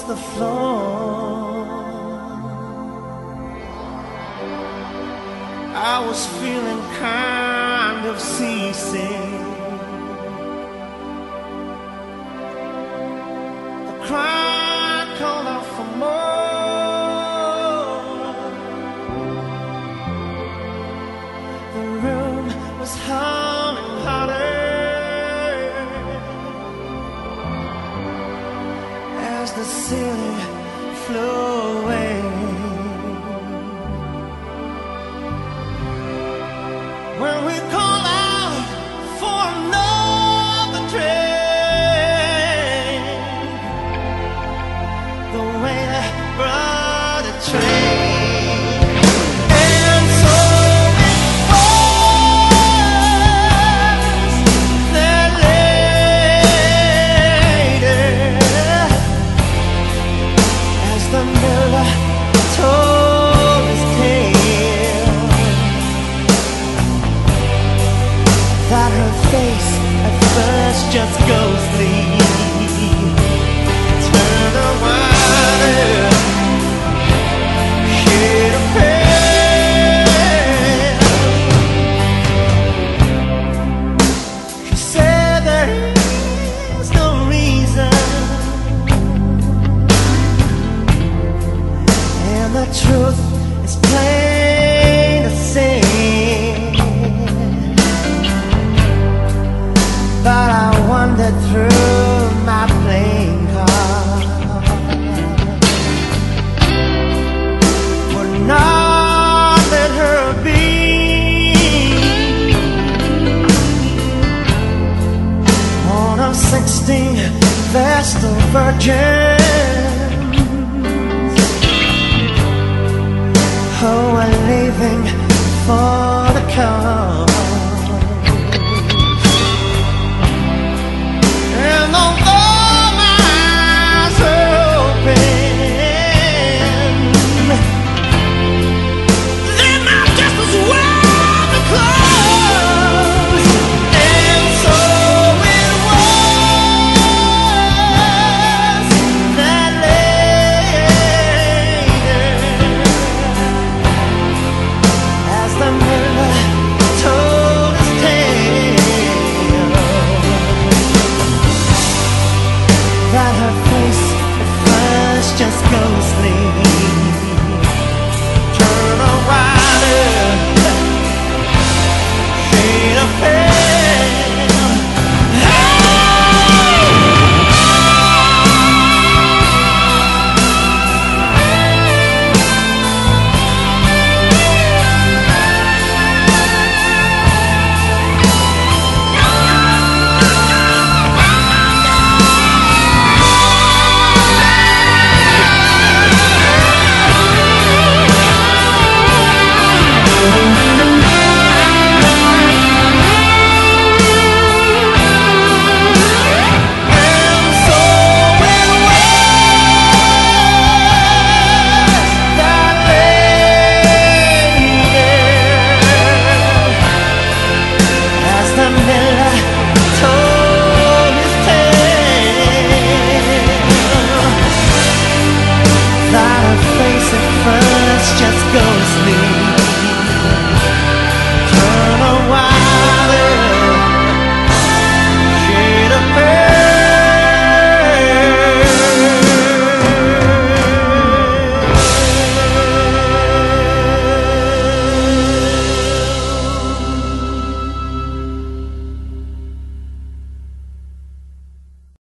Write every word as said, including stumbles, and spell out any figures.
the floor. I was feeling kind of seasick. The crowd called out for more. The room was humming hotter as the ceiling flew away. When we call out for another train, the waiter brought a train, and so it was that later, as the miller told his tale, that her face at first just ghostly turned a wider shade of pale. She said there is no reason, and the truth is plain to see. But I wandered through my playing card, would not let her be. On a sixteen Vestal Virgins, oh, we're leaving for